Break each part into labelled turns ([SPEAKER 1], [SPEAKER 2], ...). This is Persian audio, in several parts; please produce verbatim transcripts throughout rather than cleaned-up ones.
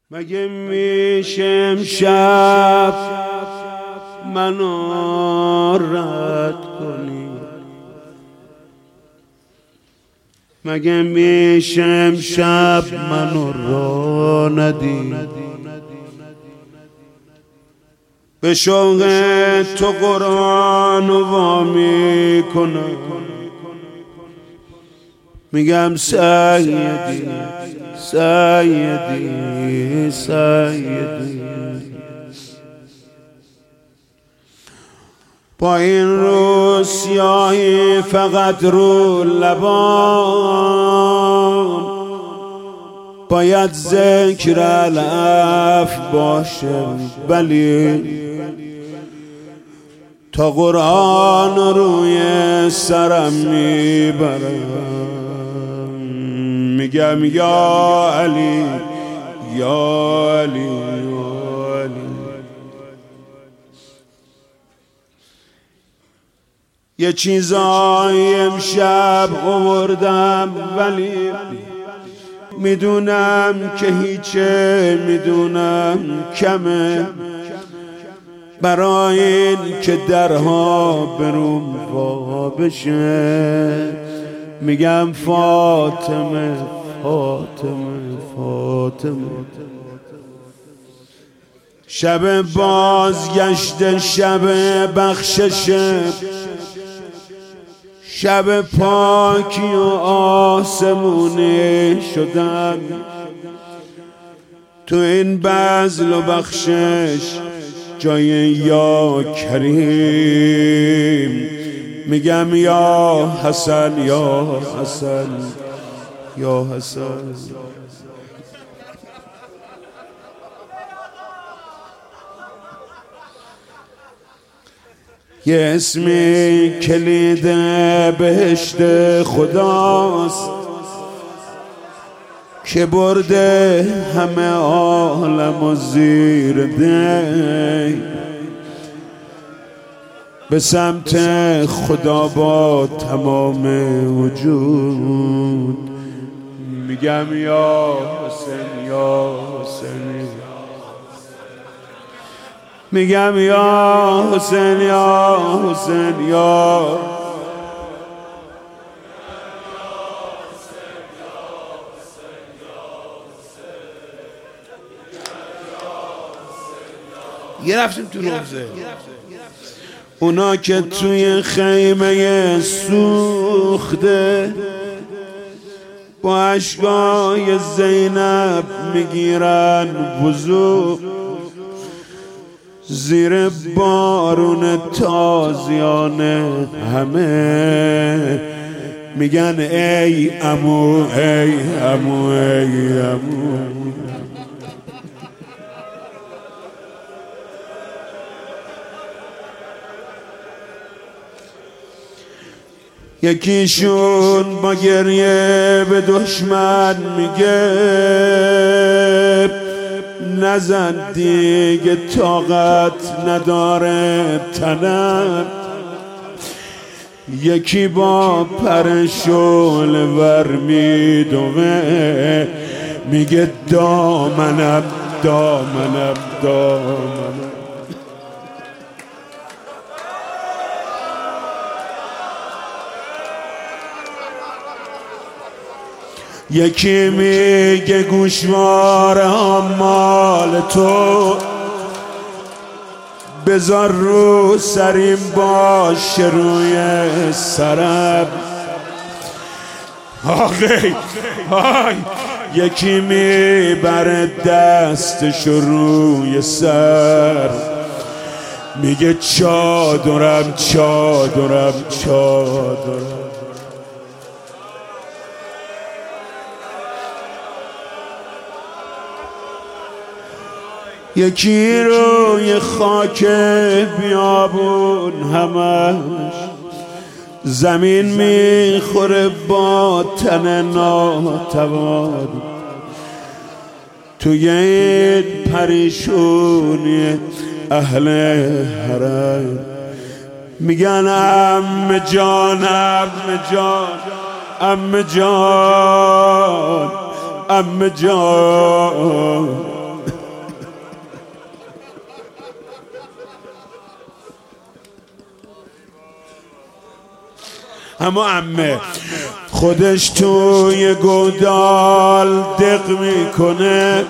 [SPEAKER 1] مگه میشه امشب منو رد کنی؟ مگه میشه امشب منو را ندی؟ به شوق تو قرآن وا میکنم، میگم سیدی سیدی سیدی. با این رو سیاهی فقط رو لبان، باید ذکر الف باشه، ولی تا قرآن روی سرم میبرم، میگم یا علی یا علی یا علی. یه چیزایی امشب آوردم، ولی میدونم که هیچه، میدونم کمه، برای این که درها بروم وا بشه. میگم فاطمه فاطمه فاطمه. شب بازگشت، شب بخشش، شب پاکی و آسمونی شدم. تو این بذل و بخشش جای یا کریم، میگم یا حسن یا حسن یا حسن. یه اسمی کلید بهشت خداست که برده همه عالم و زیر دی، به سمت خدا با تمام وجود. میگم یا حسین یا حسین، میگم یا حسین یا حسین یا. یه رفتیم تو روزه، اونا که توی خیمه سوخته با اشکای زینب میگیرن وضو، زیر بارون تازیان همه میگن ای عمو ای عمو ای عمو. یکیشون با گریه به دشمن میگه نزن دیگه، طاقت نداره تنم. یکی با پر شعله ور میدوه، میگه دامنم دامنم دامنم. یکی میگه گوشواره ها مال تو، بذار رو سریم باشه روی سرم. آخی آی. یکی میبره دستش روی سر، میگه چادرم چادرم چادرم. یکی روی خاک بیابون همش زمین میخوره با تن ناتوان. توی این پریشونی اهل حرم میگن عمه جان عمه جان عمه جان عمه جان اما عمه خودش توی گودال دق میکنه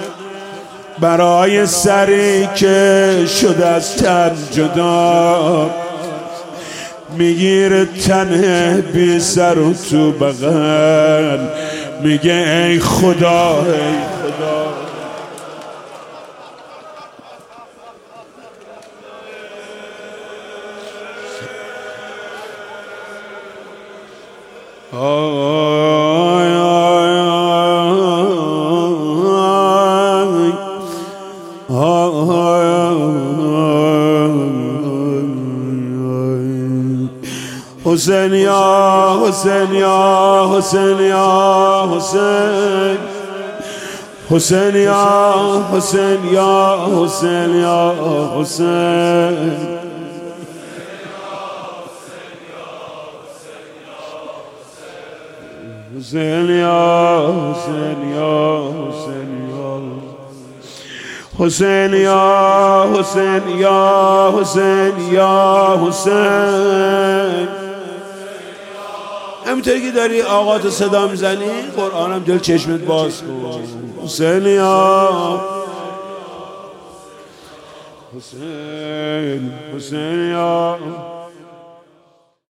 [SPEAKER 1] برای سری که شد از تن جدا، میگیره تنه بی سر و تو بغل، میگه ای خدا ای خدا. آی آی حسین یا حسین یا حسین یا حسین، حسین یا حسین یا حسین یا حسین، حسین یا حسین یا حسین یا حسین یا حسین یا حسین یا حسین. همینطوری که داری آقا تو صدا میزنی قرآنم دل چشمت باز کن. حسین یا حسین، حسین یا